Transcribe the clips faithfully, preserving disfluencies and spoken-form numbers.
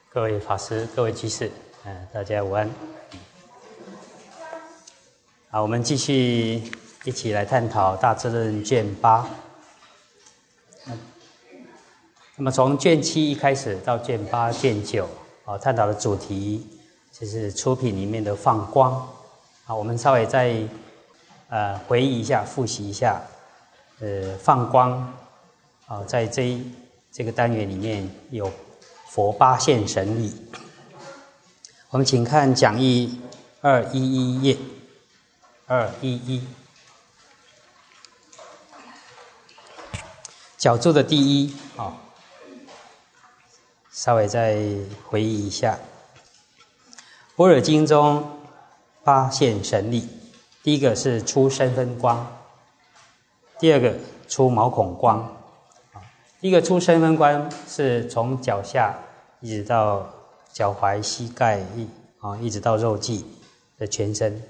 各位法师、各位居士，嗯、呃，大家午安。好，我们继续一起来探讨《大智论》卷八。那么从卷七开始到卷八、卷九，啊，探讨的主题就是出品里面的放光。好，我们稍微再呃回忆一下、复习一下，呃，放光啊，在这一这个单元里面有佛八现神力。我们请看讲义二一一页，二一一，角注的第一啊，稍微再回忆一下，《般若经》中八现神力，第一个是出身分光，第二个出毛孔光。第一个出身分光是从脚下一直到脚踝、膝盖一啊，一直到肉际的全身。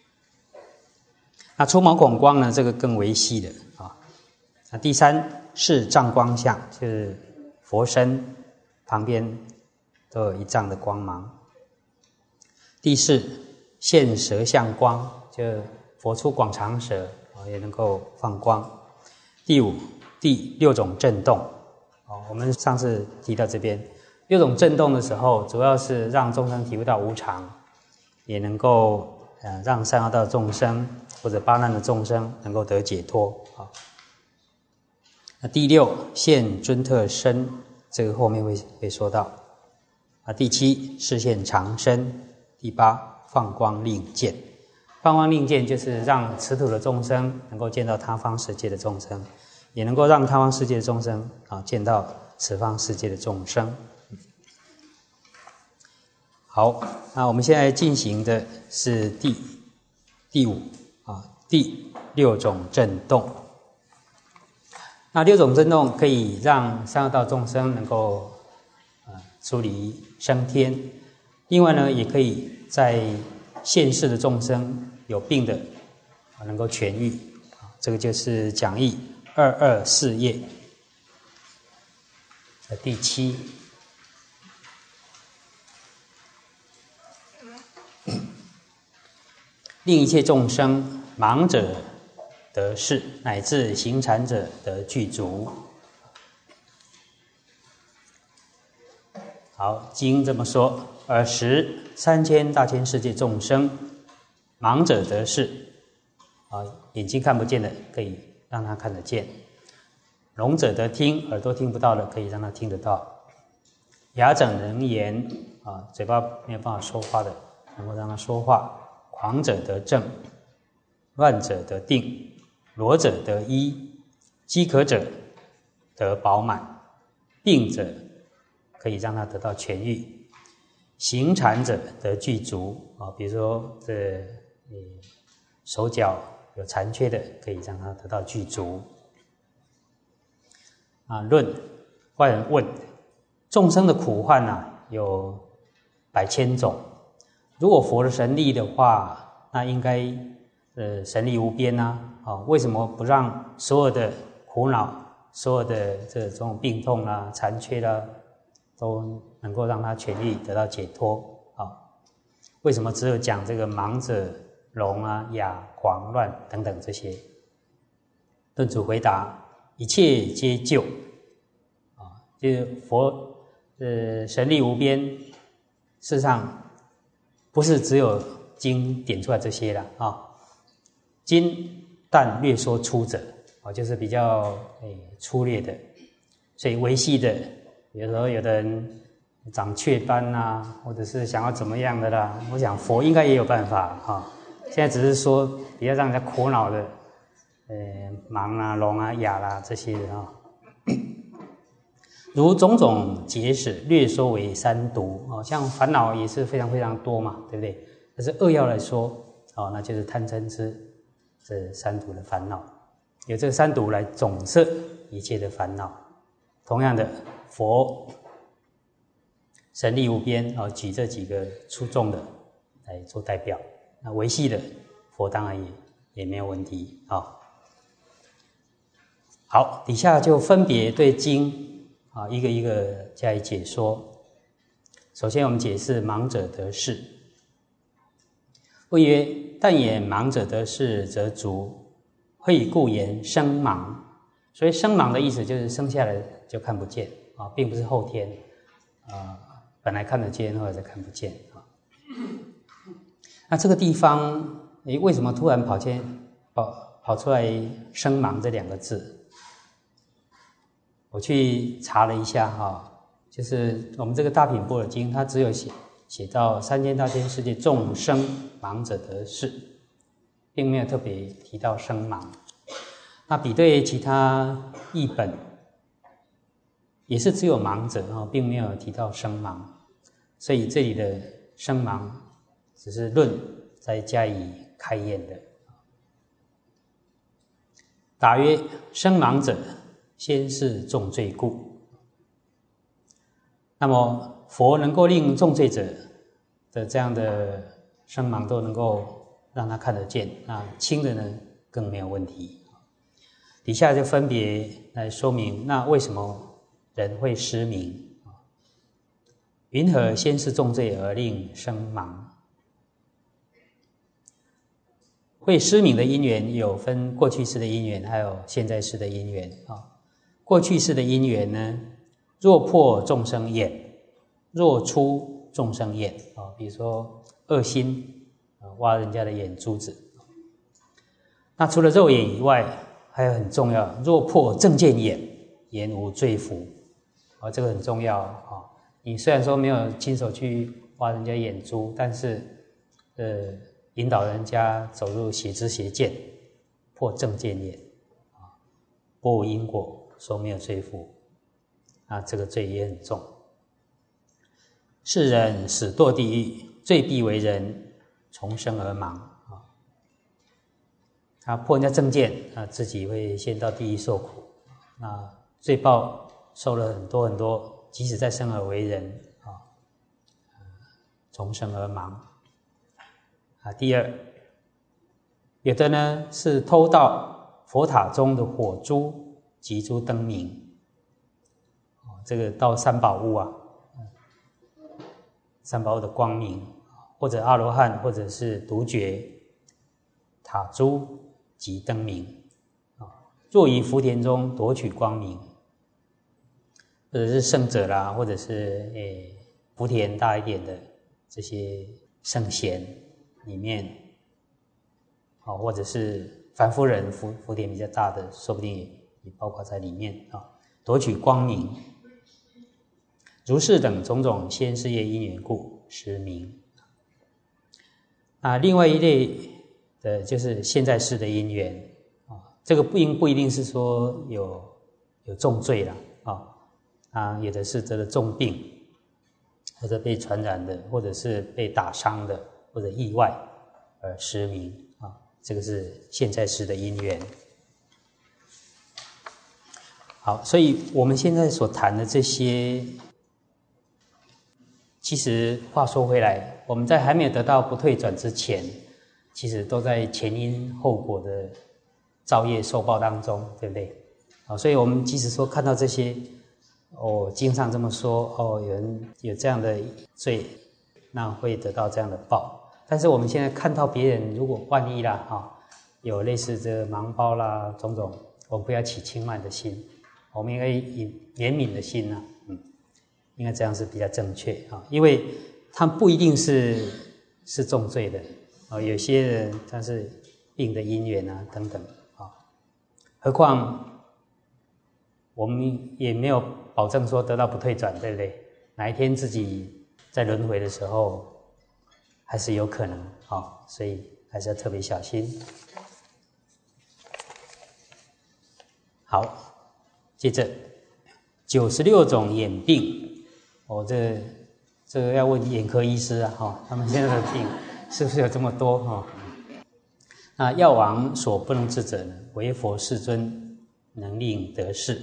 那出毛孔光呢，这个更为细的啊。那第三是丈光相，就是佛身旁边都有一丈的光芒。第四现舌相光，就佛出广长舌啊，也能够放光。第五第六种震动，哦，我们上次提到这边，六种震动的时候，主要是让众生体会到无常，也能够呃让三恶道众生或者八难的众生能够得解脱啊。那第六现尊特身，这个后面会会说到啊。第七示现长身，第八放光令见。放光令见就是让此土的众生能够见到他方世界的众生，也能够让他方世界的众生啊见到此方世界的众生。好，那我们现在进行的是第第五啊第六种震动。那六种震动可以让三恶道众生能够啊出离升天，另外呢，也可以在现世的众生有病的啊能够痊愈。这个就是讲义二二四页的第七。令一切众生盲者得视，乃至行禅者得具足。好，经这么说：尔时三千大千世界众生，盲者得视，啊，眼睛看不见的可以让他看得见；聋者得听，耳朵听不到的可以让他听得到；哑者能言，啊，嘴巴没有办法说话的，能够让他说话；狂者得正，乱者得定，裸者得衣，饥渴者得饱满，病者可以让他得到痊愈，行禅者得具足啊，比如说这手脚有残缺的，可以让他得到具足。啊，论外人问，众生的苦患啊有百千种，如果佛的神力的话，那应该呃神力无边啊，啊，为什么不让所有的苦恼、所有的这种病痛啊、残缺啦、啊，都能够让他痊愈，得到解脱啊？为什么只有讲这个盲者、聋啊、哑、狂、乱等等这些？顿主回答：一切皆救啊，就是佛呃神力无边，事实上不是只有经点出来这些啦啊。经但略说粗者啊，就是比较诶粗略的，所以微细的。有时候有的人长雀斑啊，或者是想要怎么样的啦，我想佛应该也有办法哈。现在只是说比较让人家苦恼的，呃，盲啊、聋啊、哑啦、啊、这些的啊。如种种结使，略说为三毒啊，像烦恼也是非常非常多嘛，对不对？但是扼要来说，哦，那就是贪嗔痴这三毒的烦恼，有这三毒来总摄一切的烦恼。同样的，佛神力无边啊，举这几个出众的来做代表。那微细的佛当然也也没有问题啊。好，底下就分别对经啊一个一个加以解说。 首先我们解释盲者得视。谓曰：但言盲者得视，则足。会故言生盲。所以生盲的意思就是生下来就看不见啊，并不是后天啊，本来看得见，后来再看不见啊。那这个地方，诶，为什么突然跑进跑跑出来“生盲”这两个字？我去查了一下哈，就是我们这个大品般若经，它只有写写到三千大千世界众生盲者得视，并没有特别提到生盲。那比对其他译本，也是只有盲者哈，并没有提到生盲，所以这里的生盲只是论再加以开验的。答曰：生盲者，先是重罪故。那么佛能够令重罪者的这样的生盲都能够让他看得见，那轻的呢更没有问题。底下就分别来说明，那为什么人会失明？云何先是重罪而令生盲？会失明的因缘有分过去世的因缘，还有现在世的因缘啊。过去世的因缘呢，若破众生眼，若出众生眼啊，比如说恶心啊，挖人家的眼珠子。那除了肉眼以外，还有很重要，若破正见眼，言无罪福啊，这个很重要啊。你虽然说没有亲手去挖人家眼珠，但是呃，引导人家走入邪知邪见，破正见眼啊，波无因果，说没有罪福，啊，这个罪也很重。世人死堕地狱，罪必为人，重生而盲啊。他破人家正见啊，自己会先到地狱受苦，那罪报受了很多很多，即使再生而为人啊，重生而盲啊。第二，有的呢是偷盗佛塔中的火珠及诸灯明，这个盗三宝物啊，三宝物的光明，或者阿罗汉，或者是独觉塔珠及灯明啊，若于福田中夺取光明，或者是圣者啦，或者是诶福田大一点的这些圣贤里面，啊，或者是凡夫人福福田比较大的，说不定也也包括在里面啊，夺取光明。如是等种种先世业因缘故失明。啊，另外一类的就是现在世的因缘啊，这个不一不一定是说有有重罪了啊，啊，有的是得了重病，或者被传染的，或者是被打伤的，或者意外而失明啊，这个是现在世的因缘。好，所以我们现在所谈的这些，其实话说回来，我们在还没有得到不退转之前，其实都在前因后果的造业受报当中，对不对？啊，所以我们即使说看到这些，哦，经上这么说，哦，有人有这样的罪，那会得到这样的报。但是我们现在看到别人，如果万一啦，啊，有类似这个盲包啦种种，我们不要起轻慢的心，我们应该以怜悯的心啊，嗯，应该这样是比较正确啊，因为他不一定是是重罪的。哦，有些人他是病的因缘啊，等等啊，何况我们也没有保证说得到不退转，对不对？哪一天自己在轮回的时候，还是有可能啊，所以还是要特别小心。好，接着九十六种眼病，哦，这这个要问眼科医师啊，哈，他们现在的病。是不是有这么多哈？那药王所不能治者呢，唯佛世尊能令得视。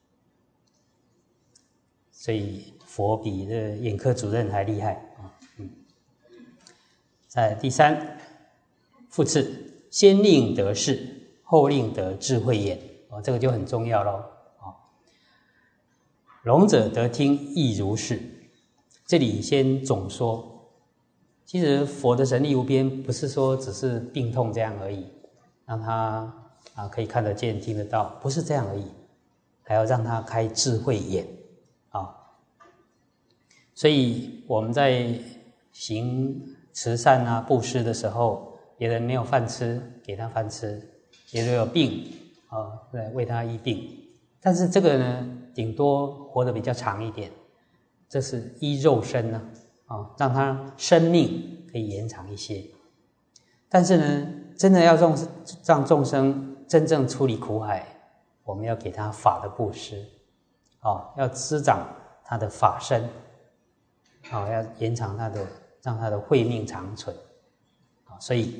所以佛比这眼科主任还厉害啊。嗯。在第三，复次，先令得视，后令得智慧眼。哦，这个就很重要咯。啊，聋者得听亦如是。 这里先总说，其实佛的神力无边，不是说只是病痛这样而已，让他啊可以看得见、听得到，不是这样而已，还要让他开智慧眼啊。所以我们在行慈善啊、布施的时候，别人没有饭吃，给他饭吃；别人有病啊，来为他医病。但是这个呢，顶多活得比较长一点。这是医肉身呢，啊，让他生命可以延长一些。但是呢，真的要让让众生真正出离苦海，我们要给他法的布施，啊，要滋长他的法身，啊，要延长他的，让他的慧命长存，啊，所以，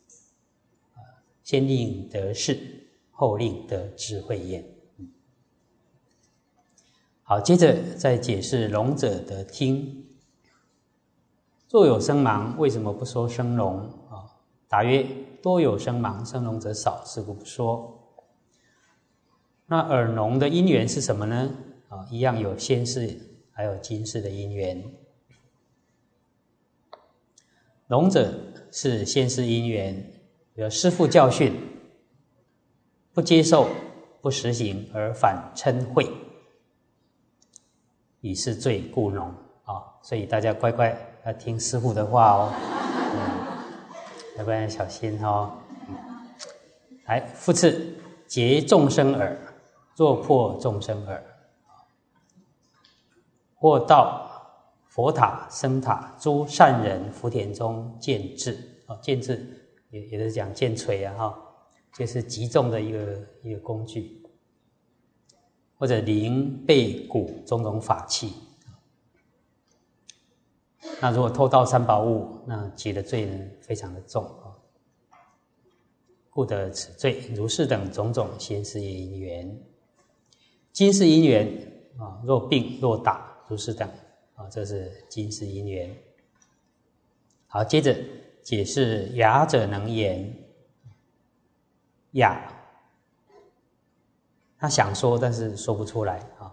先令得事，后令得智慧眼。好，接着再解释聋者得听。若有声盲，为什么不说声聋啊？答曰：多有声盲，声聋者少，是故不说。那耳聋的因缘是什么呢？啊，一样有先世还有今世的因缘。聋者是先世因缘，有师父教训，不接受、不实行，而反嗔恚。以是罪故聋啊，所以大家乖乖要听师父的话哦，嗯、要不然小心哦。来，复次，结众生耳，若破众生耳，或到佛塔、僧塔、诸善人福田中见智啊，见智也也是讲见锤啊哈，就是击中的一个一个工具。或者灵、背、骨种种法器，那如果偷盗三宝物，那结的罪呢非常的重啊，故得此罪。如是等种种先世因缘，今世因缘啊，若病若打，如是等啊，这是今世因缘。好，接着解释哑者能言，哑。他想说，但是说不出来啊。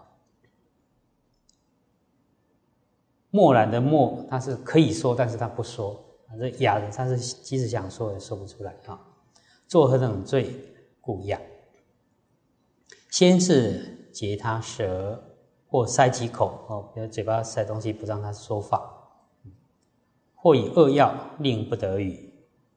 默然的默，他是可以说，但是他不说。这哑的，他是即使想说也说不出来啊。作何等罪，故哑。先是截他舌，或塞其口哦，比如嘴巴塞东西不让他说法，或以恶药令不得语，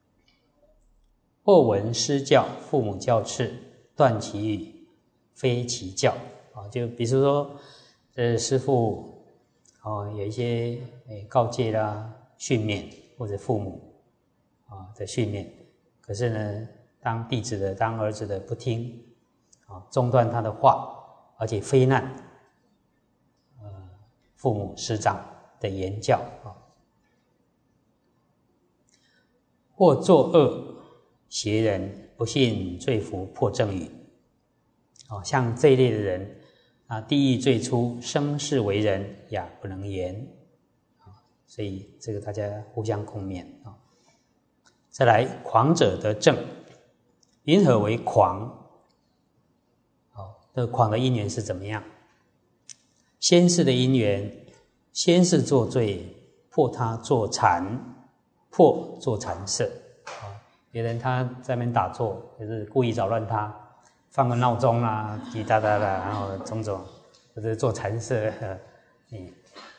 或闻师教，父母教斥，断其语。非其教啊，就比如说，呃，师父哦，有一些诶告诫啦、训勉，或者父母啊的训勉，可是呢，当弟子的、当儿子的不听啊，中断他的话，而且非难呃父母师长的言教啊，或作恶邪人，不信罪福破正语。哦，像这一类的人啊，地狱最初生世为人，哑不能言啊，所以这个大家互相共勉啊。再来，狂者得正，云何为狂？哦，这狂的因缘是怎么样？先世的因缘，先是作罪，迫他做禅，迫做禅色啊。别人他在那边打坐，就是故意扰乱他。放个闹钟啦，滴答答啦，然后种种，或者做禅色，嗯，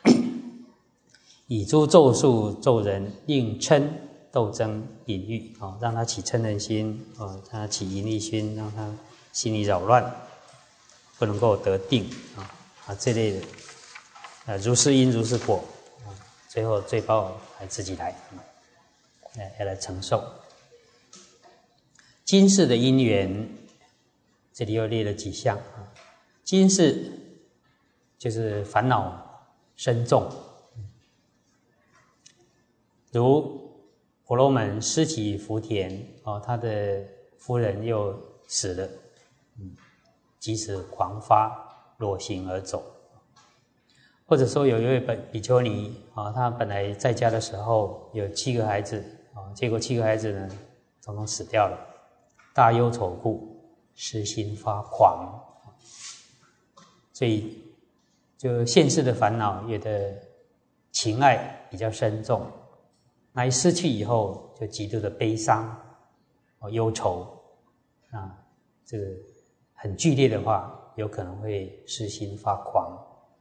以诸咒术咒人，令嗔斗争隐喻啊，让他起嗔恨心啊，让他起淫欲心，让他心里扰乱，不能够得定啊啊这类的，呃，如是因如是果啊，最后罪报还自己来，来要来承受。今世的因缘。这里又列了几项啊，今世就是烦恼深重，如婆罗门失其福田哦，他的夫人又死了，嗯，即使狂发裸行而走，或者说有一位比丘尼啊，他本来在家的时候有七个孩子啊，结果七个孩子呢，统统死掉了，大忧愁故。失心发狂，所以就现世的烦恼，有的情爱比较深重，那一失去以后就极度的悲伤、哦忧愁，啊，这个很剧烈的话，有可能会失心发狂。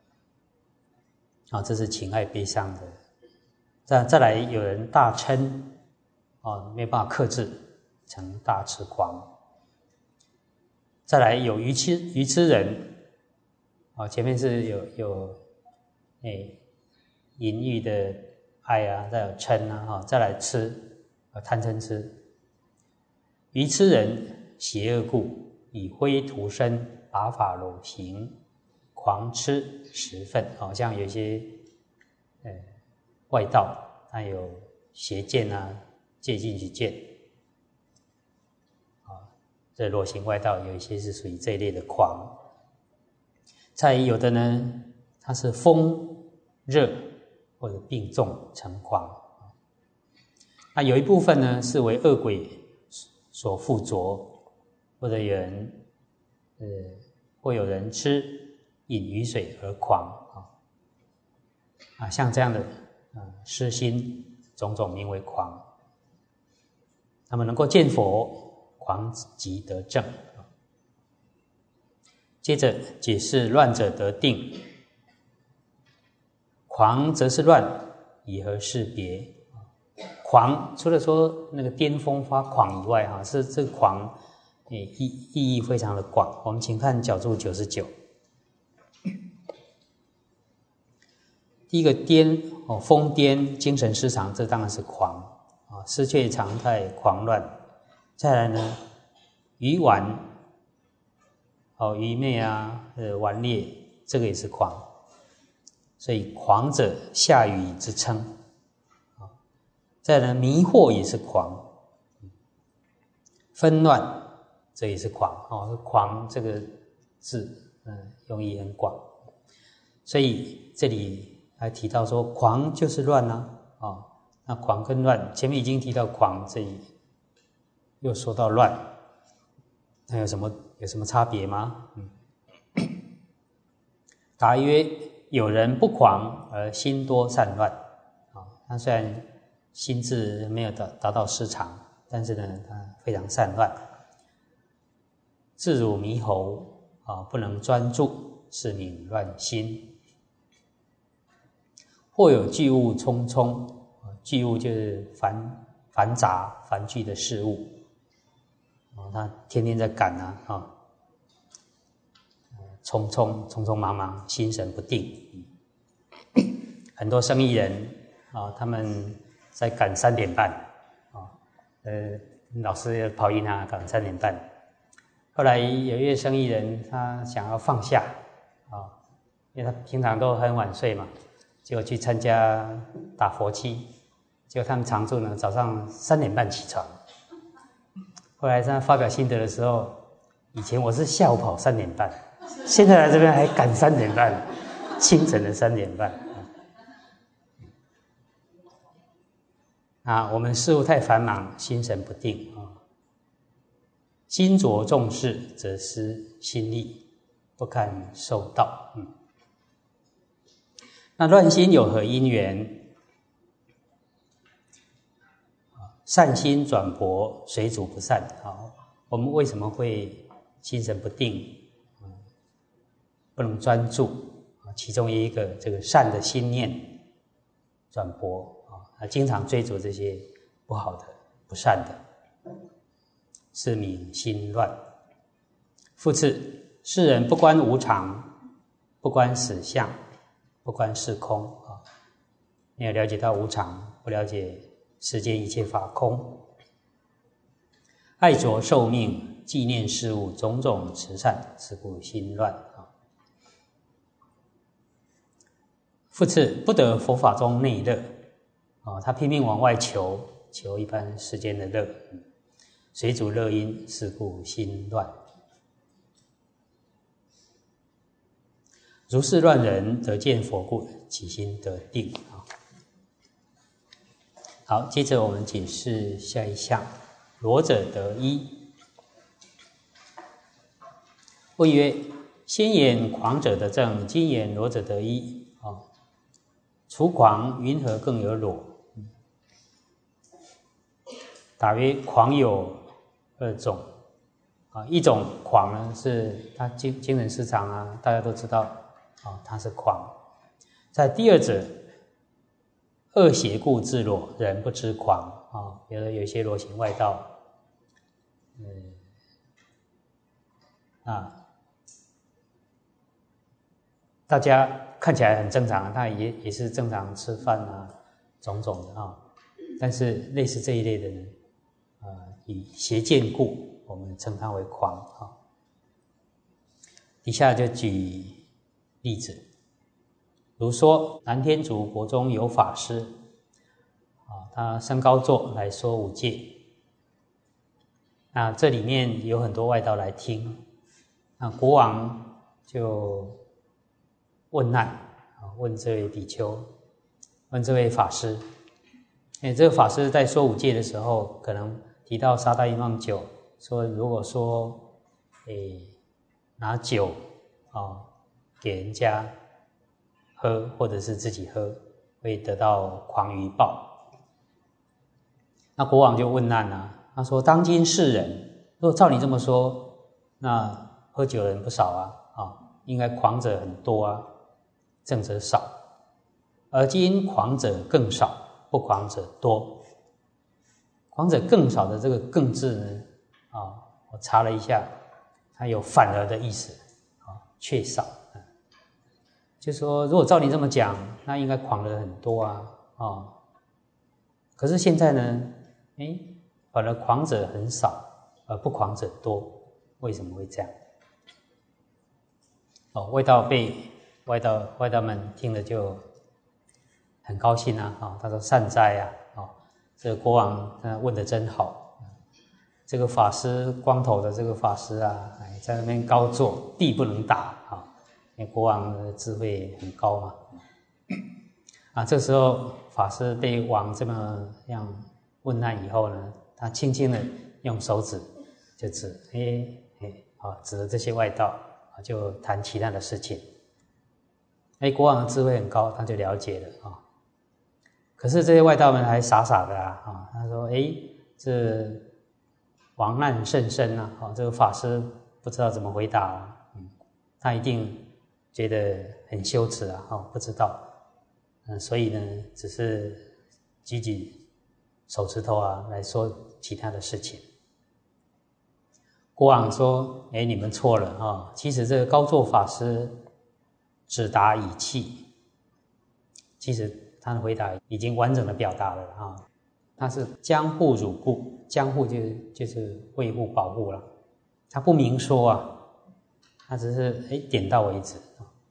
啊，这是情爱悲伤的。再再来，有人大嗔，啊，没有办法克制，成大痴狂。再来有愚痴愚痴人，啊，前面是有有诶淫欲的爱啊，再有嗔啊，哈，再来痴，啊贪嗔痴。愚痴人邪恶故，以灰涂身，拔法糅行，狂痴十分。好像有一些呃外道，他有邪见啊，借进去见。这裸行外道有一些是属于这一类的狂。再有的呢，它是风热或者病重成狂。那有一部分呢是为恶鬼所附着，或者有人呃或有人吃饮鱼水而狂啊，像这样的啊失心种种名为狂。那么能够见佛，狂即得正。接着解释乱者得定，狂则是乱，以何事别？狂除了说那个巅峰发狂以外，哈，是这个狂意意义非常的广。我们请看角注九十九。第一个癫哦，疯癫、精神失常，这当然是狂啊，失去常态、狂乱。再来呢，愚顽哦，愚昧啊，呃，顽劣，这个也是狂。所以狂者下愚之称啊。再来呢，迷惑也是狂，纷乱这也是狂哦。狂这个字，嗯，用意很广。所以这里还提到说，狂就是乱啊，哦，那狂跟乱，前面已经提到狂，这里又说到乱，那有什么有什么差别吗？嗯，答曰：有人不狂而心多散乱啊，他虽然心智没有达达到失常，但是呢，他非常散乱，自辱猕猴啊，不能专注，是名乱心。或有聚物匆匆，聚物就是繁繁杂繁聚的事物，他天天在赶啊，啊，匆匆匆匆忙忙，心神不定。很多生意人啊，他们在赶三点半啊，呃，老师要跑银行赶三点半。后来有一位生意人，他想要放下啊，因为他平常都很晚睡嘛。结果去参加打佛七，结果他们常住呢，早上三点半起床。后来他发表心得的时候，以前我是下午跑三点半，现在来这边还赶三点半，清晨的三点半。啊，我们事务太繁忙，心神不定啊，心着重事，则失心力，不堪受道。嗯。那乱心有何因缘？善心转薄，水主不善。好，我们为什么会心神不定，不能专注？其中一个这个善的心念转薄啊，经常追逐这些不好的、不善的，是名心乱。复次，世人不观无常，不观死相，不观是空啊，没有了解到无常，不了解世间一切法空，爱着寿命，纪念事物，种种慈善，是故心乱啊。复次，不得佛法中内乐啊，他拼命往外求，求一般世间的乐，水主乐因，是故心乱。如是乱人得见佛故，起心得定啊。好，接着我们解释下一项，裸者得一。问曰：先言狂者得正，今言裸者得一啊。 除狂，云何更有裸？答曰：狂有二种啊，一种狂呢是他精精神失常啊，大家都知道啊，他是狂。在第二者，恶邪故自裸，人不知狂啊。比如有些裸行外道，嗯啊，大家看起来很正常，他也也是正常吃饭啊，种种的啊。但是类似这一类的人，呃，以邪见故，我们称他为狂啊。底下就举例子，如说南天竺国中有法师啊，他升高座来说五戒，那这里面有很多外道来听，那国王就问难啊，问这位比丘，问这位法师，哎，这个法师在说五戒的时候，可能提到沙达伊梦酒，说如果说，诶，拿酒啊给人家喝，或者是自己喝，会得到狂鱼报。那国王就问难啊，他说：当今世人，如果照你这么说，那喝酒的人不少啊，啊，应该狂者很多啊，正者少，而今狂者更少，不狂者多。狂者更少的这个更字呢，啊，我查了一下，它有反而的意思，啊，却少。就说如果照你这么讲，那应该狂的很多啊，啊，可是现在呢，哎，反而狂者很少，而不狂者多，为什么会这样？哦，外道被外道外道们听了就很高兴啊，啊，他说善哉啊，啊，这个国王他问得真好，这个法师光头的这个法师啊，哎，在那边高坐，地不能打啊。因为国王的智慧很高嘛，啊，这时候法师被王这么样问难以后呢，他轻轻的用手指就指，哎哎，啊，指着这些外道啊，就谈其他的事情。哎，国王的智慧很高，他就了解了啊。可是这些外道们还傻傻的啊，啊，他说，哎，这王难甚深啊，啊，这个法师不知道怎么回答啊，嗯，他一定觉得很羞耻啊，哦，不知道，嗯，所以呢，只是举举手指头啊来说其他的事情。国王说：“哎，你们错了啊、哦！其实这个高座法师只答以弃，其实他的回答已经完整的表达了啊、哦，他是将护汝故，将护就就是维护保护了，他不明说啊。”他只是哎点到为止，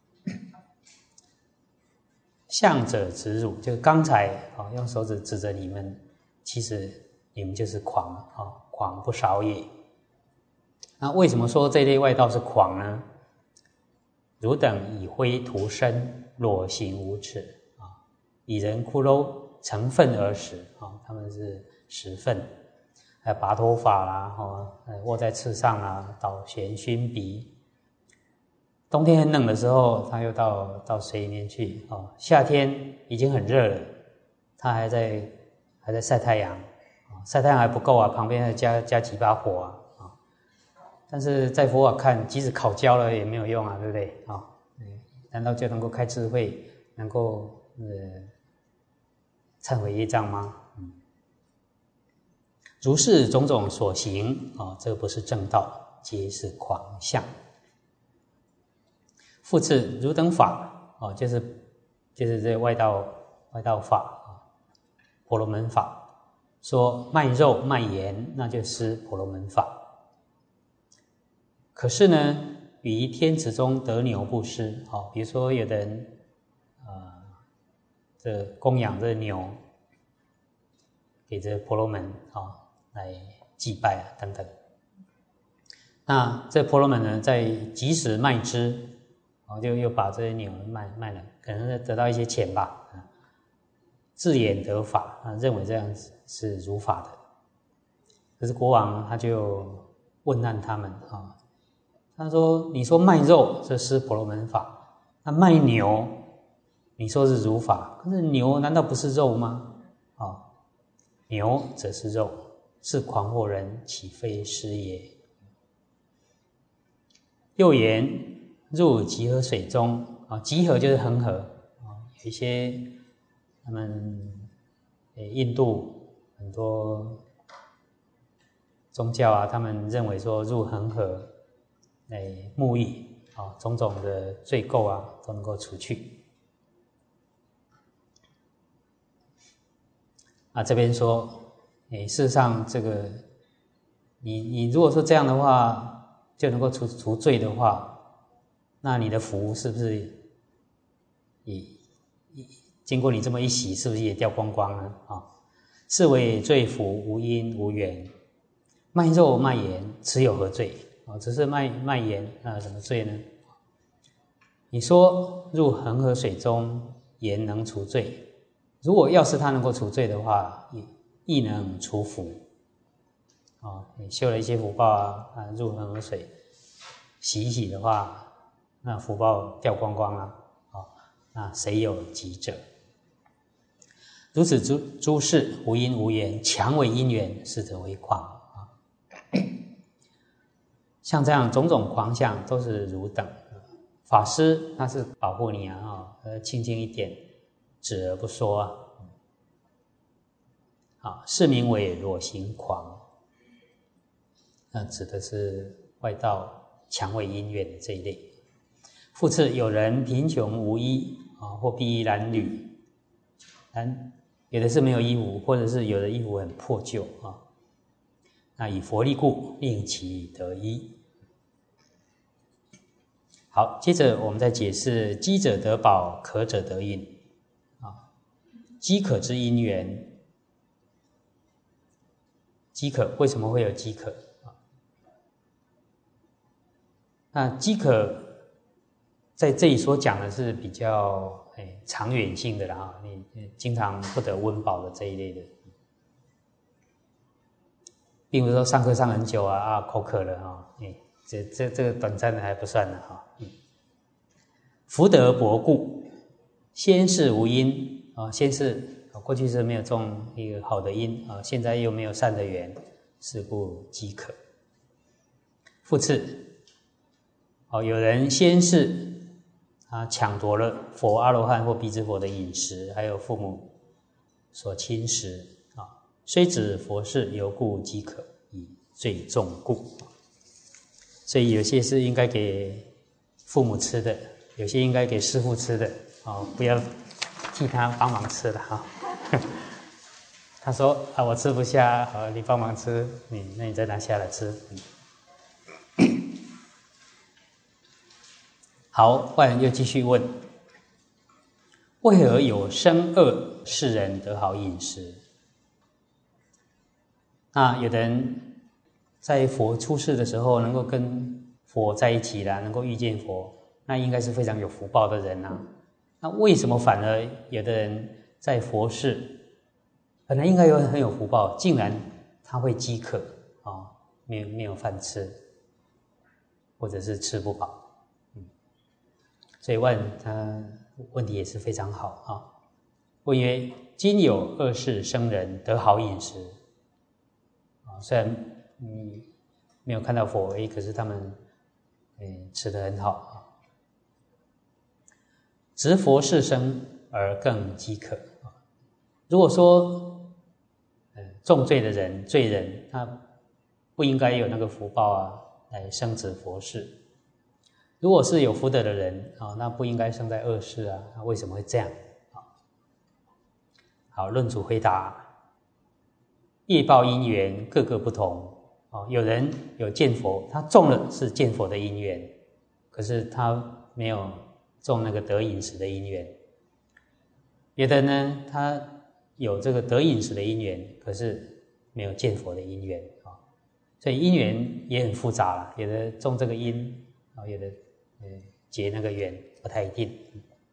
向者指汝，就刚才啊用手指指着你们，其实你们就是狂啊，狂不少也。那为什么说这类外道是狂呢？汝等以灰涂身，裸行无耻啊，以人骷髅成粪而食啊，他们是食粪，还有拔头发啦，哦，卧在刺上啦，倒悬熏鼻。冬天很冷的时候，他又到到水里面去哦。夏天已经很热了，他还在还在晒太阳，晒太阳还不够啊，旁边还加加几把火啊啊！但是在佛法看，即使烤焦了也没有用啊，对不对啊？难道就能够开智慧，能够呃忏悔业障吗？嗯，如是种种所行啊，这个不是正道，皆是狂相。复次，汝等法哦，就是就是这外道外道法啊，婆罗门法，说卖肉卖盐，那就是婆罗门法。可是呢，于天池中得牛布施哦，比如说有的人呃，这供养这牛，给这婆罗门啊、哦、来祭拜啊等等。那这婆罗门呢，在即时卖之。哦，就又把这些牛卖卖了，可能得到一些钱吧，自眼得法啊，认为这样子是如法的。可是国王他就问难他们啊，他说：“你说卖肉这是婆罗门法，那卖牛你说是如法，可是牛难道不是肉吗？啊、哦，牛则是肉，是狂惑人，岂非师也？又言入集合水中啊，集合就是恒河啊，有一些他们印度很多宗教啊，他们认为说入恒河来沐浴啊，种种的罪垢啊都能够除去。啊，这边说，诶，事实上这个，你你如果说这样的话，就能够除除罪的话，那你的福是不是也经过你这么一洗，是不是也掉光光了啊？是为罪福无因无缘，卖肉卖盐，此有何罪？啊，只是卖卖盐啊，什么罪呢？你说入恒河水中，盐能除罪。如果要是它能够除罪的话，也亦能除福。哦，你修了一些福报啊，啊入恒河水洗一洗的话，那福报掉光光了，哦，那谁有及者？如此诸诸事无因无缘，强为因缘，是者为狂啊。像这样种种狂相都是汝等。法师他是保护你啊，呃，轻轻一点，止而不说啊。啊，是名为裸行狂。那指的是外道强为因缘的这一类。复次，有人贫穷无衣啊，或披衣褴褛，但有的是没有衣服，或者是有的衣服很破旧啊。那以佛力故，令其得衣。好，接着我们再解释饥者得饱，渴者得饮啊。饥渴之因缘，饥渴为什么会有饥渴啊？那饥渴在这里所讲的是比较哎长远性的啦啊，你经常不得温饱的这一类的，并不是说上课上很久啊啊口渴了啊，哎这这这个短暂的还不算呢哈。福德薄故，先世无因啊，先世过去是没有种一个好的因啊，现在又没有善的缘，是故饥渴。复次，哦，有人先世啊抢夺了佛阿罗汉或彼之佛的饮食，还有父母所侵蚀啊，虽指佛事，犹故饥渴，以罪重故。所以有些是应该给父母吃的，有些应该给师父吃的哦，不要替他帮忙吃了哈。他说啊，我吃不下，好，你帮忙吃，你那你再拿下来吃。好，换又继续问：为何有生恶世人得好饮食？那有的人在佛出世的时候，能够跟佛在一起啦，能够遇见佛，那应该是非常有福报的人啊。那为什么反而有的人在佛世本来应该有很有福报，竟然他会饥渴啊、哦，没有没有饭吃，或者是吃不饱？嗯，所以问他问题也是非常好啊。问曰：今有恶世生人得好饮食啊，虽然嗯没有看到佛，诶，可是他们嗯吃得很好啊。执佛事生而更饥渴啊。如果说呃重罪的人、罪人，他不应该有那个福报啊，来生执佛事。如果是有福德的人啊，那不应该生在恶世啊，那为什么会这样啊？好，论主回答：业报因缘各个不同啊。有人有见佛，他中了是见佛的因缘，可是他没有中那个得饮食的因缘。有的呢，他有这个得饮食的因缘，可是没有见佛的因缘啊。所以因缘也很复杂啦，有的中这个因啊，有的呃结那个缘，不太一定。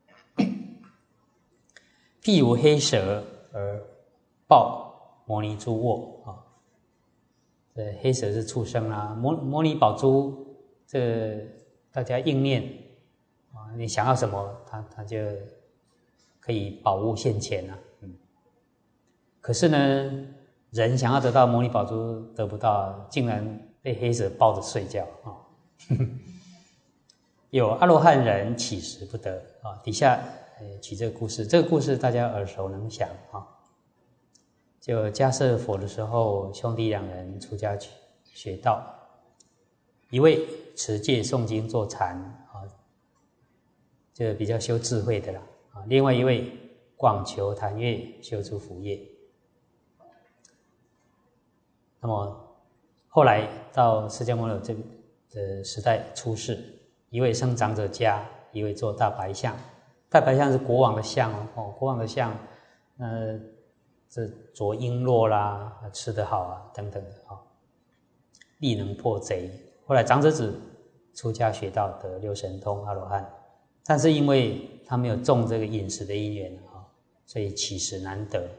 譬如黑蛇而抱摩尼珠卧啊，这黑蛇是畜生啊，摩摩尼宝珠，这大家应念啊，你想要什么，他他就可以宝物现前啊。嗯，可是呢，人想要得到摩尼宝珠得不到，竟然被黑蛇抱着睡觉啊。有阿罗汉人乞食不得啊。底下呃举这个故事，这个故事大家耳熟能详啊。就迦叶佛的时候，兄弟两人出家学道，一位持戒诵经坐禅啊，这比较修智慧的啦啊；另外一位广求檀越，修诸福业。那么后来到释迦牟尼这的时代出世，一位生长者家，一位做大白象。大白象是国王的象哦，国王的象，呃。这着璎珞啦，吃得好啊，等等的啊、哦，力能破贼。后来长者子出家学道，得六神通阿罗汉，但是因为他没有种这个饮食的因缘啊、哦，所以乞食难得。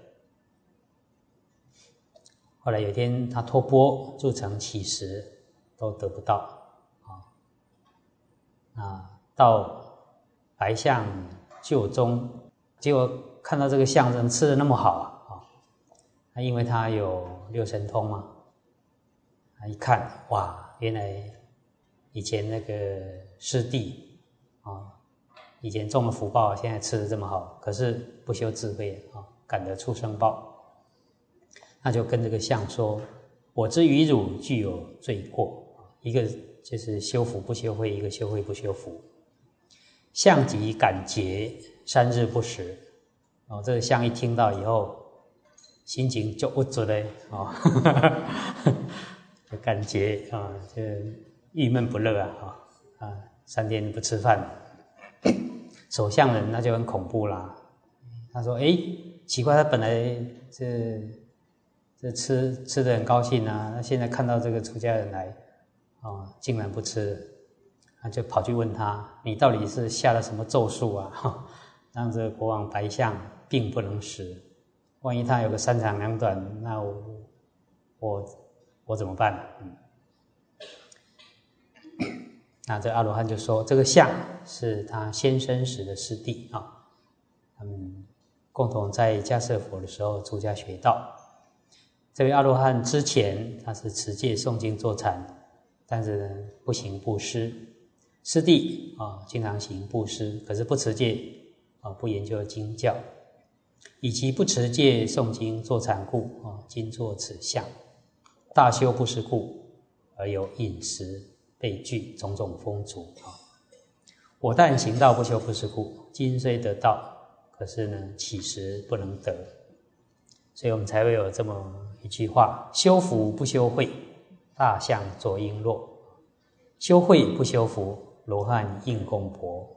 后来有一天他托钵筑城乞食，都得不到啊、哦，啊，到白象就中，结果看到这个象人吃得那么好啊。因为他有六神通嘛，一看哇，原来以前那个师弟啊，以前种了福报，现在吃得这么好，可是不修智慧啊，感得畜生报，那就跟这个象说：“我之于汝具有罪过，一个就是修福不修慧，一个修慧不修福。象即感结，三日不食。”哦，这个象一听到以后，心情就不准嘞，哦，就感觉啊，就郁闷不乐啊，啊，三天不吃饭，首相人那就很恐怖啦。他说：“哎，奇怪，他本来这这吃吃得很高兴啊，那现在看到这个出家人来，哦，竟然不吃，他就跑去问他：你到底是下了什么咒术啊？让这个国王白象病不能食。”万一他有个三长两短，那我我我怎么办？嗯，那这阿罗汉就说，这个象是他先生时的师弟啊，他们共同在迦叶佛的时候出家学道。这位阿罗汉之前他是持戒诵经坐禅，但是呢不行布施。师弟啊经常行布施，可是不持戒啊，不研究经教。以其不持戒诵经坐禅故，啊，今作此相；大修布施故，而有饮食被具种种风俗啊。我但行道不修布施故，今虽得道，可是呢，乞食不能得。所以我们才会有这么一句话：修福不修慧，大象着璎珞；修慧不修福，罗汉应供钵。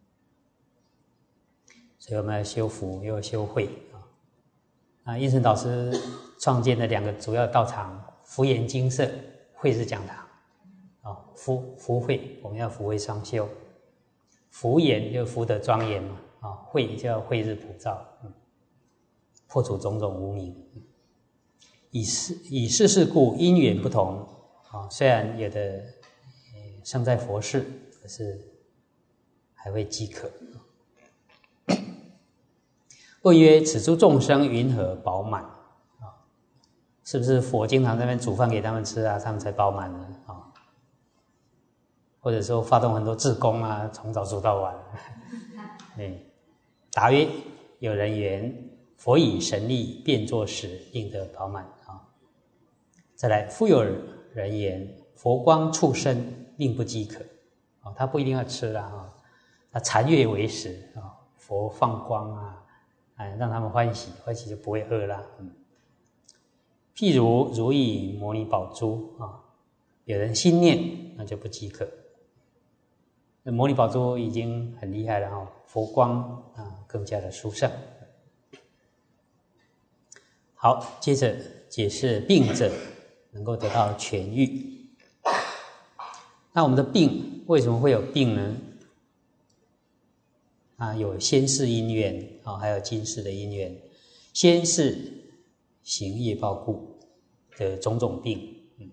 所以我们要修福又要修慧啊！啊，应成导师创建的两个主要道场：福严精舍、慧智讲堂。啊，福福慧我们要福慧双修，福严就福德庄严嘛，啊，慧就要慧日普照，嗯，破除种种无明。以世以世事故，因缘不同啊。虽然有的生在佛世，可是还会饥渴。问曰：此诸众生云何饱满？啊，是不是佛经常在那边煮饭给他们吃啊，他们才饱满呢？啊，或者说发动很多志工啊，从早煮到晚。嗯，答曰：有人言，佛以神力变作食，令得饱满啊。再来，复有人言，佛光触身，令不饥渴。啊，他不一定要吃啦，啊，他禅悦为食啊，佛放光啊。哎，让他们欢喜，欢喜就不会饿啦。嗯，譬如如意摩尼宝珠啊，有人心念，那就不饥渴。那摩尼宝珠已经很厉害了哈，佛光啊更加的殊胜。好，接着解释病者能够得到痊愈。那我们的病为什么会有病呢？啊，有先世因缘啊，还有今世的因缘。先世行业报故的种种病，嗯，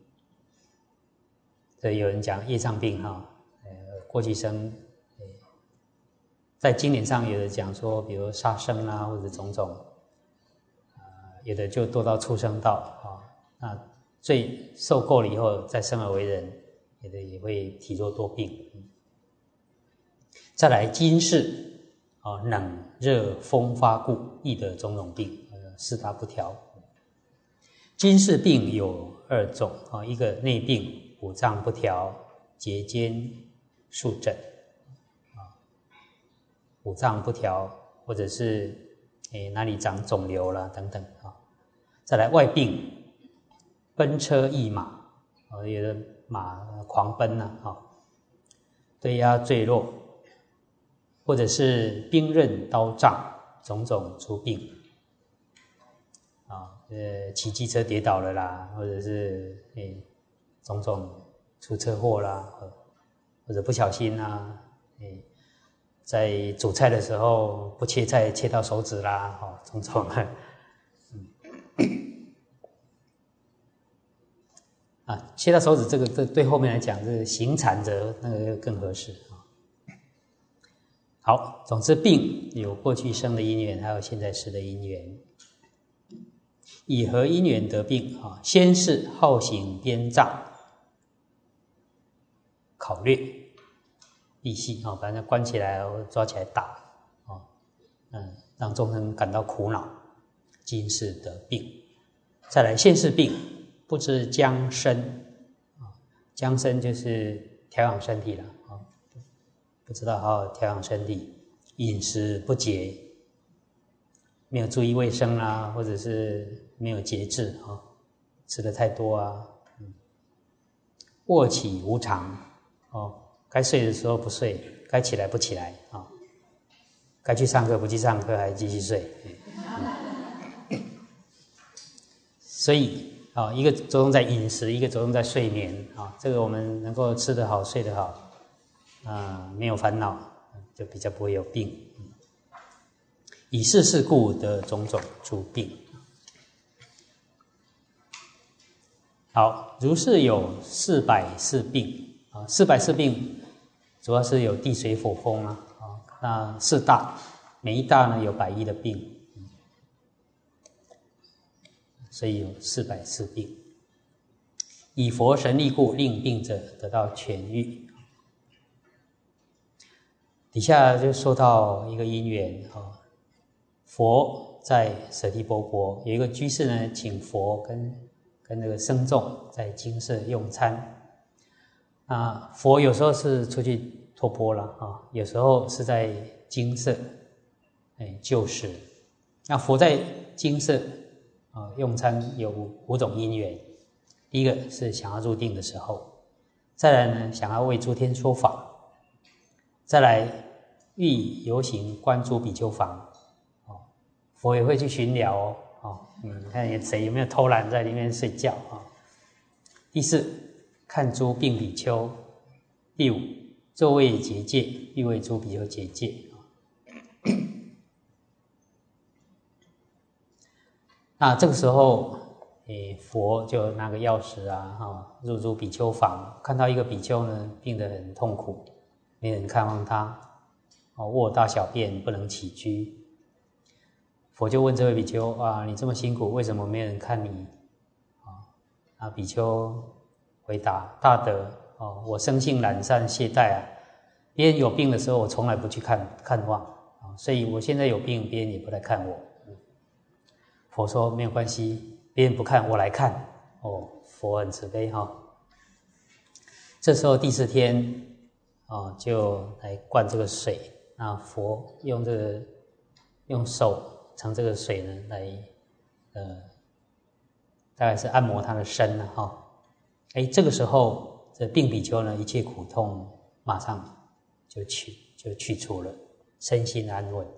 这有人讲业障病哈，呃，过去生、呃、 在经典上有的讲说，比如杀生啊，或者种种，呃，有的就堕到畜生道啊。那罪受够了以后，再生而为人，有的也会体弱多病。再来今世啊，冷热风发故，易得种种病，四大不调。今世病有二种啊，一个内病，五脏不调，结坚数疹啊，五脏不调，或者是诶哪里长肿瘤啦等等啊。再来外病，奔车易马啊，有的马狂奔呐啊，对压坠落，或者是兵刃刀杖，种种出病啊，呃，骑机车跌倒了啦，或者是诶种种出车祸啦，或者不小心啊，诶，在煮菜的时候不切菜切到手指啦，哦，种种，嗯，啊，切到手指这个，这对后面来讲，这个行残者那个更合适啊。好，总之病有过去生的因缘，还有现在世的因缘。以何因缘得病啊？先是好行鞭杖，考略利系啊，把人关起来，抓起来打啊，嗯，让众生感到苦恼，今世得病。再来现世病，不知将身啊，将身就是调养身体了啊，不知道好好调养身体，饮食不节，没有注意卫生啦，或者是没有节制啊，吃的太多啊，嗯，卧起无常哦，该睡的时候不睡，该起来不起来啊，该去上课不去上课，还继续睡，嗯，所以啊，一个着重在饮食，一个着重在睡眠啊，这个我们能够吃得好，睡得好啊，没有烦恼，就比较不会有病。以是事故得种种诸病。好，如是有四百四病啊，四百四病主要是有地水火风啊，啊，那四大，每一大呢有百一的病，所以有四百四病。以佛神力故，令病者得到痊愈。底下就说到一个因缘啊。佛在舍利波国有一个居士呢，请佛跟跟那个僧众在精舍用餐。啊，佛有时候是出去托钵了啊，有时候是在精舍，哎，就食。那佛在精舍啊用餐有五种因缘，第一个是想要入定的时候，再来呢想要为诸天说法，再来欲游行观诸比丘房。佛也会去巡疗哦，哦，嗯，看谁有没有偷懒在里面睡觉啊。第四，看诸病比丘。第五，作为结界，欲为诸比丘结界。那这个时候，诶，佛就拿个钥匙啊，哈，入诸比丘房，看到一个比丘呢，病得很痛苦，没人看望他，哦，卧大小便不能起居。佛就问这位比丘啊，你这么辛苦，为什么没人看你？啊，那比丘回答：大德哦，我生性懒散懈怠啊，别人有病的时候，我从来不去看看望啊，所以我现在有病，别人也不来看我。佛说没有关系，别人不看我来看。哦，佛很慈悲哈。这时候第四天啊，就来灌这个水。那佛用这个用手。乘这个水呢，来，呃，大概是按摩他的身了哈。哎，这个时候这病比丘呢，一切苦痛马上就去就去除了，身心安稳。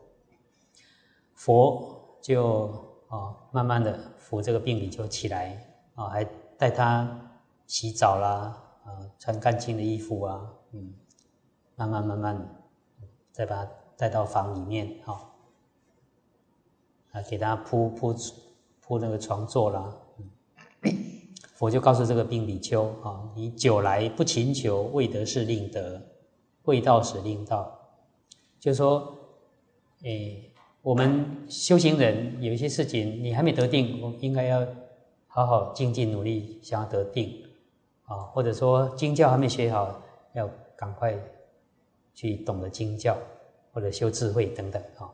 佛就啊、哦，慢慢的扶这个病比丘起来啊、哦，还带他洗澡啦，啊、呃，穿干净的衣服啊，嗯，慢慢慢慢再把他带到房里面啊。哦啊，给他铺铺铺那个床座啦，佛就告诉这个病比丘啊，你久来不勤求，未得是令得，未到时令到， 就是说，诶，我们修行人有一些事情，你还没得定，我应该要好好精进努力，想要得定啊，或者说经教还没学好，要赶快去懂得经教，或者修智慧等等啊。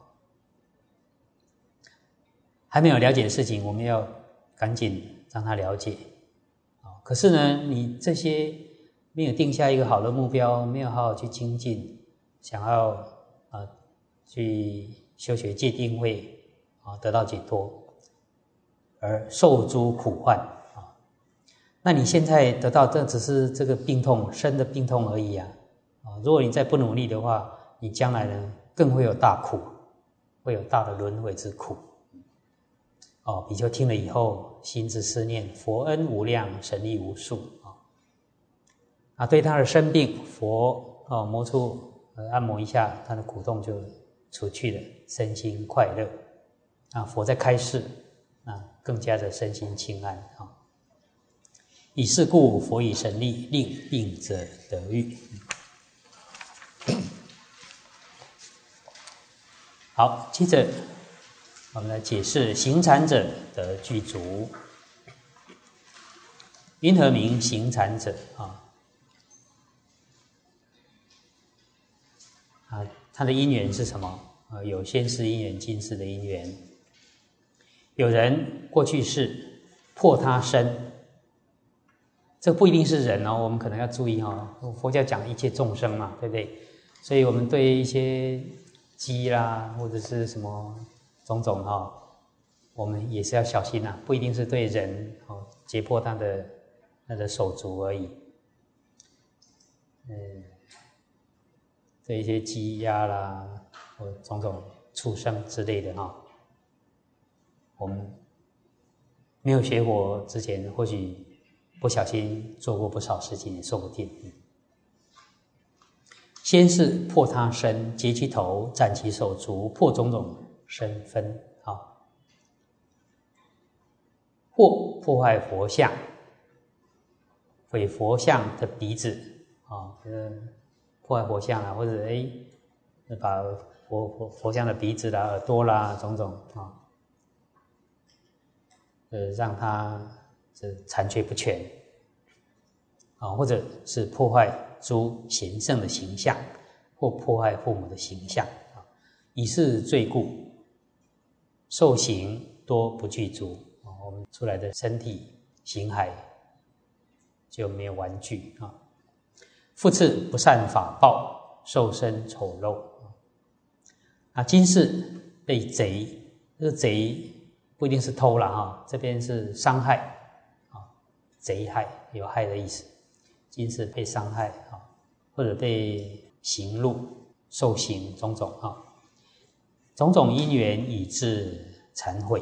还没有了解的事情，我们要赶紧让他了解啊。可是呢，你这些没有定下一个好的目标，没有好好去精进，想要啊去修学戒定慧啊，得到解脱，而受诸苦患啊。那你现在得到这只是这个病痛，身的病痛而已啊。啊，如果你再不努力的话，你将来呢更会有大苦，会有大的轮回之苦。哦，比丘听了以后，心之思念，佛恩无量，神力无数啊！啊，对他的生病，佛哦摩出呃按摩一下，他的苦痛就除去了，身心快乐啊！佛在开示啊，更加的身心清安啊！以是故，佛以神力令病者得愈。好，接着我们来解释行禅者得具足。因何名行禅者啊？啊，他的因缘是什么？啊，有先世因缘、今世的因缘。有人过去世破他身，这不一定是人哦，我们可能要注意哦。佛教讲一切众生嘛，对不对？所以我们对一些鸡啦，或者是什么种种哈、哦，我们也是要小心啊，不一定是对人哦，解破他的他的手足而已。嗯，对一些鸡鸭啦，或种种畜生之类的哈、哦，我们没有学佛之前，或许不小心做过不少事情，也说不定。嗯，先是破他身，截其头，斩其手足，破种种身分啊，或破坏佛像，毁佛像的鼻子啊，嗯，破坏佛像啊，或者哎，把佛佛佛像的鼻子啦、耳朵啦，种种啊，呃，让他这残缺不全啊，或者是破坏诸贤圣的形象，或破坏父母的形象啊，以是罪故，受刑多不具足啊，我们出来的身体形骸就没有玩具啊。复次不善法报，受身丑陋啊。今世被贼，这个贼不一定是偷了哈，这边是伤害啊，贼害有害的意思。今世被伤害啊，或者被刑戮、受刑种种啊，种种因缘以致残毁。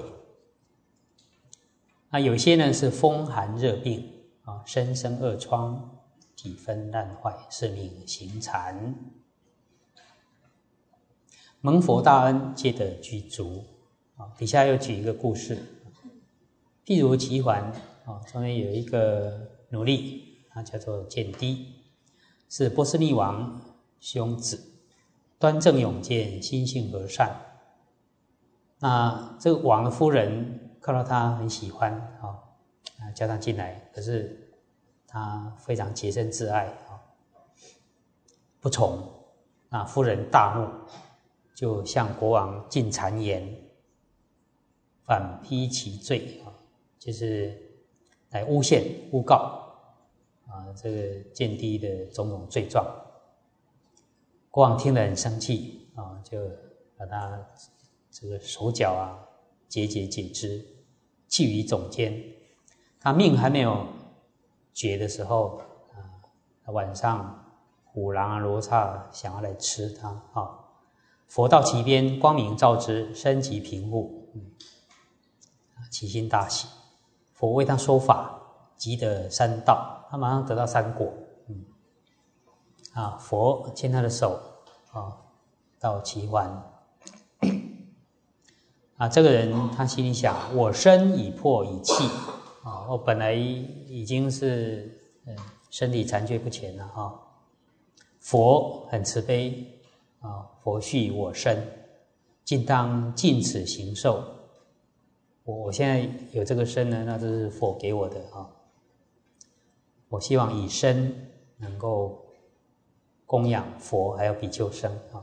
那有些呢是风寒热病啊，身生恶疮，体分烂坏，是名行残。蒙佛大恩，皆得具足啊。底下又举一个故事，譬如齐桓啊，中间有一个奴隶。他叫做见低，是波斯匿王兄子，端正勇健，心性和善。那这个王的夫人看到他很喜欢啊，叫他进来，可是他非常洁身自爱啊，不从。那夫人大怒，就向国王进谗言，反批其罪啊，就是来诬陷、诬告。啊，这个见低的种种罪状，国王听了很生气啊，就把他这个手脚啊节节解之，弃于总监。他命还没有绝的时候啊，晚上虎狼啊、罗刹想要来吃他啊，佛到其边，光明照之，身即平复，嗯，其心大喜。佛为他说法，即得三道。他马上得到三果，嗯，啊，佛牵他的手啊，到齐桓，啊，这个人他心里想：我身已破已弃啊，我本来已经是嗯身体残缺不全了哈。佛很慈悲啊，佛续我身，今当尽此行受。我我现在有这个身呢，那这是佛给我的啊。我希望以身能够供养佛还有比丘僧啊。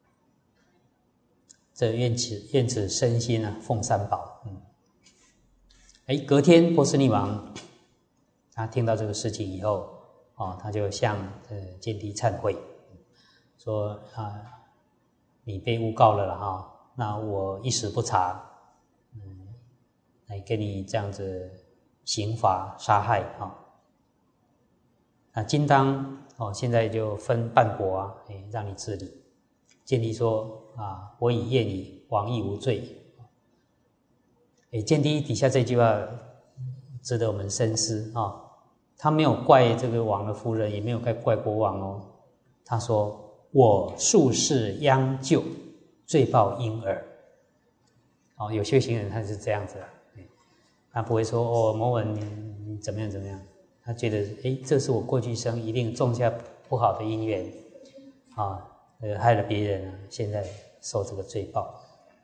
这愿此愿此身心啊，奉三宝。嗯，哎，隔天波斯匿王他听到这个事情以后，哦，他就向呃见帝忏悔，说啊，你被诬告了了哈，那我一时不察，嗯，来给你这样子刑罚杀害啊。那今当哦，现在就分半国啊，哎，让你治理。见帝说啊，我已验矣，王亦无罪。哎，见帝底下这句话值得我们深思啊。他没有怪这个王的夫人，也没有怪怪国王哦。他说：“我术士央救，罪报应耳。”哦，有修行人他是这样子的，他不会说哦某人你你怎么样怎么样，他觉得哎，这是我过去生一定种下不好的因缘啊。呃，害了别人啊，现在受这个罪报。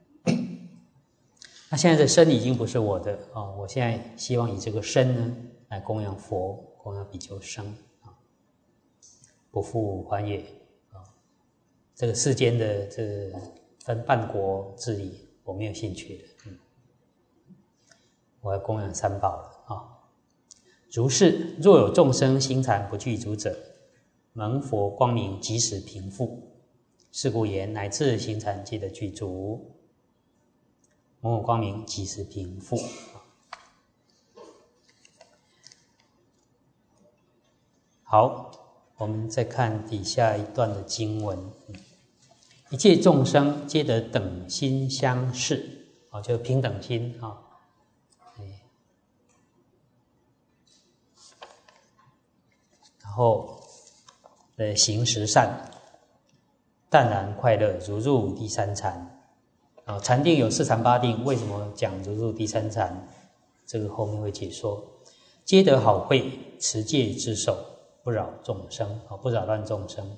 那现在这身已经不是我的啊、哦，我现在希望以这个身呢来供养佛，供养比丘僧啊，不复还也啊。这个世间的这分半国治理，我没有兴趣的，嗯，我要供养三宝了啊。如是，若有众生心禅不具足者，蒙佛光明即时平复。是故言，乃至行禅皆得具足，蒙佛光明即时平复。好，我们再看底下一段的经文：一切众生皆得等心相视，啊，就是平等心啊。然后，呃，行十善。淡然快乐，如入第三禅。啊，禅定有四禅八定，为什么讲如入第三禅？这个后面会解说。皆得好慧，持戒之守，不扰众生，啊，不扰乱众生。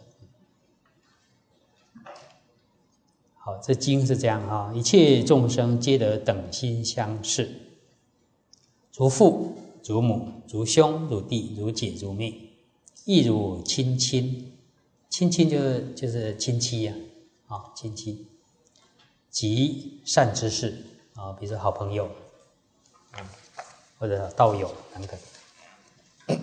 好，这经是这样啊，一切众生皆得等心相视，如父、如母、如兄、如弟、如姐、如妹，亦如亲亲。亲亲就是就是亲戚呀、啊，啊，亲戚，及善知识啊，比如说好朋友，啊，或者道友等等，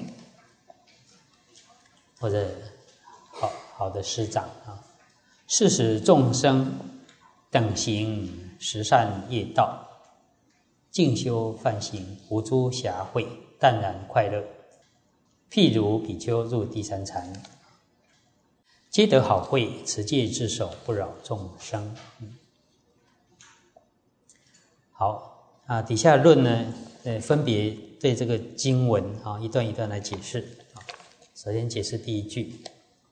或者好好的师长啊，是使众生等行十善业道，静修梵行，无诸暇秽，淡然快乐，譬如比丘入第三禅。皆得好慧，持戒自守，不扰众生。嗯、好啊，底下论呢，呃，分别对这个经文啊，一段一段来解释啊。首先解释第一句，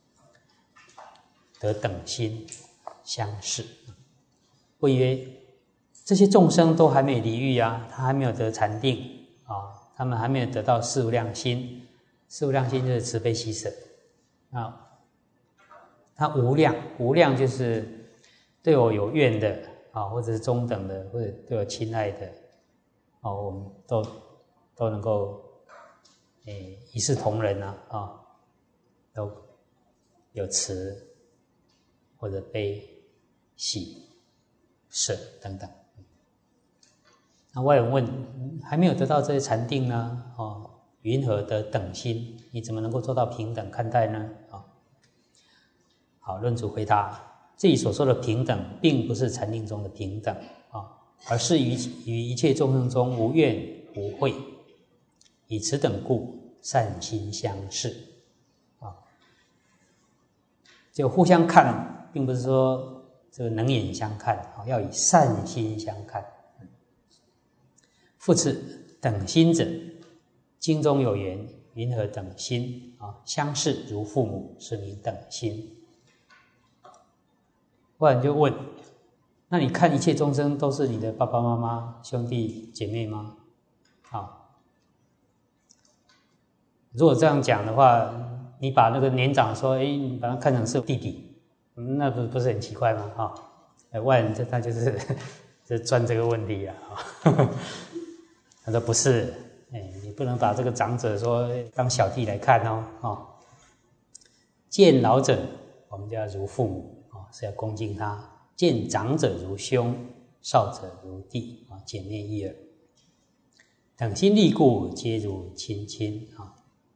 得等心相视。谓曰：这些众生都还没离欲啊，他还没有得禅定啊，他们还没有得到四无量心。四无量心就是慈悲喜舍啊。它无量，无量就是对我有怨的啊，或者是中等的，或者对我亲爱的，哦，我们都都能够诶一视同仁啊，啊，都有慈或者悲、喜、舍等等。那外人问，还没有得到这些禅定呢？哦，云何得等心？你怎么能够做到平等看待呢？啊？好，论主回答：这里所说的平等，并不是禅定中的平等啊，而是于于一切众生中无怨无恚，以此等故，善心相视啊，就互相看，并不是说这个冷眼相看啊，要以善心相看。复次，等心者，经中有言：云何等心啊？相视如父母，是名等心。不然就问，那你看一切众生都是你的爸爸妈妈、兄弟姐妹吗？啊，如果这样讲的话，你把那个年长说，哎，你把他看成是弟弟， 那不不是很奇怪吗？哈、哦，外人这他就是就钻这个问题啊。他说不是，哎，你不能把这个长者说当小弟来看哦。哦，见老者，我们就要如父母啊、哦，是要恭敬他；见长者如兄，少者如弟啊，姐妹一耳。等心力故，皆如亲亲啊。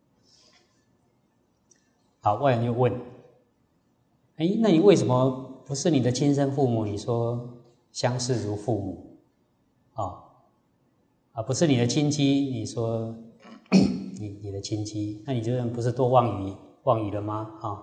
好，外人又问：哎，那你为什么不是你的亲生父母？你说相视如父母啊？啊，不是你的亲戚，你说你你的亲戚，那你这人不是多妄语妄语了吗？啊，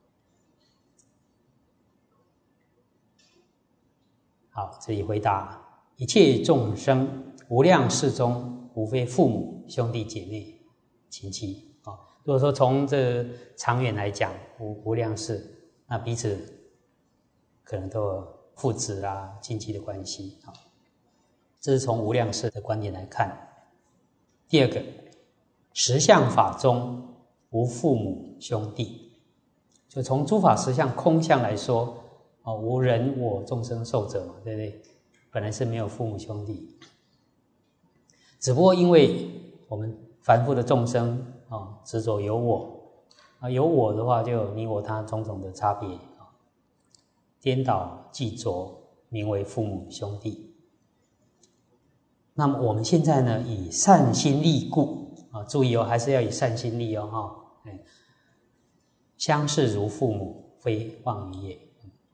好，这里回答：一切众生无量世中，无非父母、兄弟姐妹、亲戚啊。如果说从这长远来讲，无无量世，那彼此可能都有父子啦、亲戚的关系啊。这是从无量世的观点来看。第二个，实相法中无父母兄弟，就从诸法实相空相来说，哦，无人我众生寿者嘛，对不对？本来是没有父母兄弟，只不过因为我们凡夫的众生啊，执着有我啊，有我的话就有你我他种种的差别啊，颠倒记着，名为父母兄弟。那么我们现在呢，以善心力故啊，注意哦，还是要以善心力哦，哈，哎，相视如父母，非妄语也。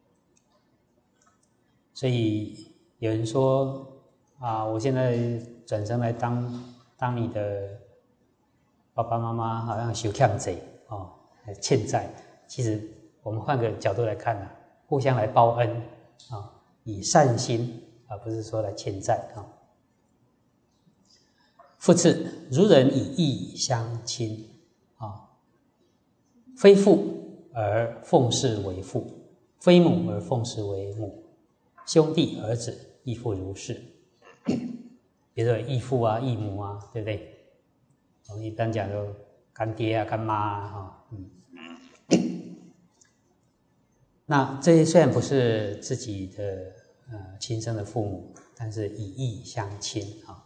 所以有人说啊，我现在转生来当当你的爸爸妈妈，好像受欠债哦，欠债。其实我们换个角度来看呢、啊，互相来报恩啊，以善心，而不是说来欠债啊。复次，如人以义相亲啊，非父而奉事为父，非母而奉事为母，兄弟儿子亦复如是。比如说义父啊、义母啊，对不对？我们一般讲就干爹啊、干妈啊，哈，嗯。那这些虽然不是自己的呃亲生的父母，但是以义相亲啊。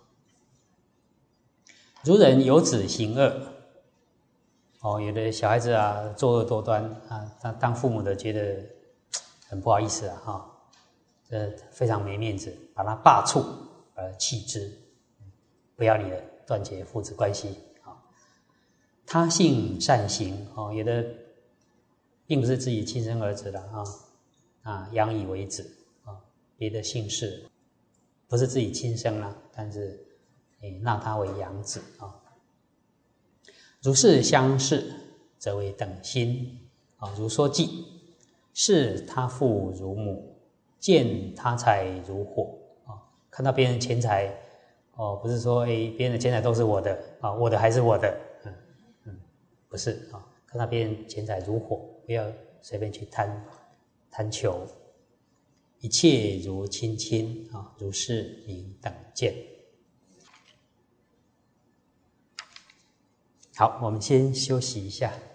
如人有子行恶，哦，有的小孩子啊作恶多端啊，当当父母的觉得很不好意思啊，哈、哦，这非常没面子，把他罢黜而弃之，不要你了，断绝父子关系啊。他性善行哦，有的并不是自己亲生儿子的啊，啊，养以为子啊，别的姓氏不是自己亲生啦，但是。纳他为养子啊，如是相视，则为等心啊。如说记，视他父如母，见他财如火啊。看到别人钱财哦，不是说哎，别人的钱财都是我的啊，我的还是我的，嗯嗯，不是啊。看到别人钱财如火，不要随便去贪贪求。一切如亲亲啊，如是名等见。好，我们先休息一下。